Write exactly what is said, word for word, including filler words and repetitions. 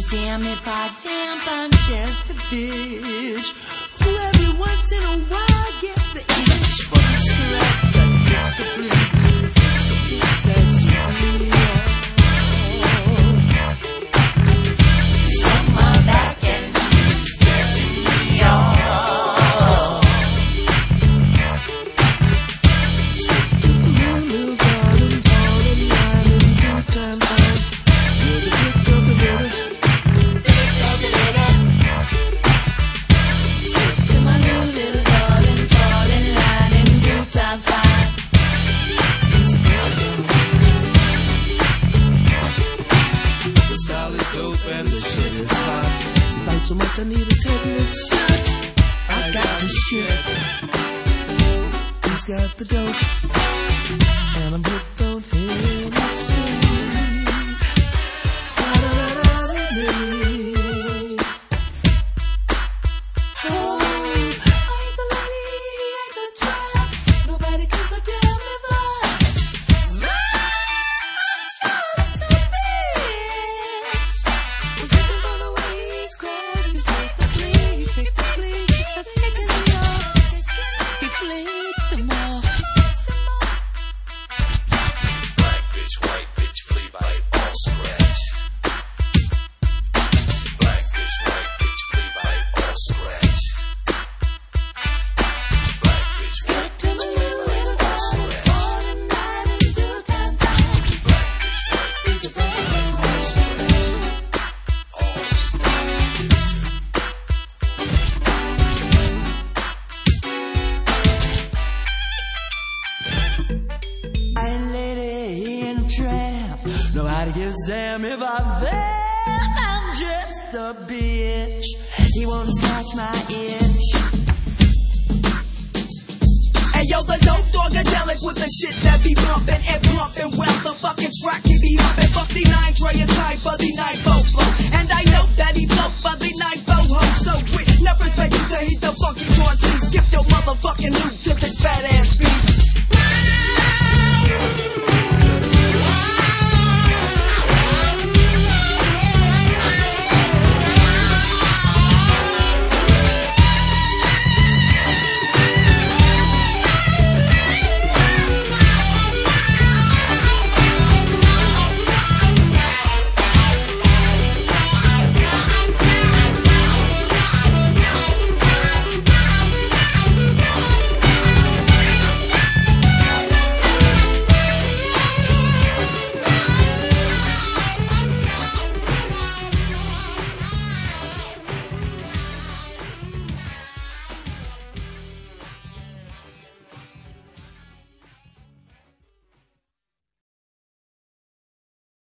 damn if I vamp, I'm just a bitch who every once in a while gets the itch for the scratch that fix the fleas, fix the ticks that stick me on. It's on my back and it's getting me on. Stick to the moon, little darling, fall in line in due time, time. You're the flick of the litter. The style is dope and the shit is hot. You bite so much I need a tetanus shot. I got the shit. He's got the dope, and I'm hooked on Hennessy. Nobody gives a damn if I fail. I'm just a bitch. He won't scratch my itch. Hey yo, the dope dogadelic with the shit that be bumpin' and pumpin'. Well, the fucking track he be humpin'. Fuck the nine Dre, it's time for the night fofo. And I know that he flow for the night fo ho. So with never expect you to hit the funky joints and skip.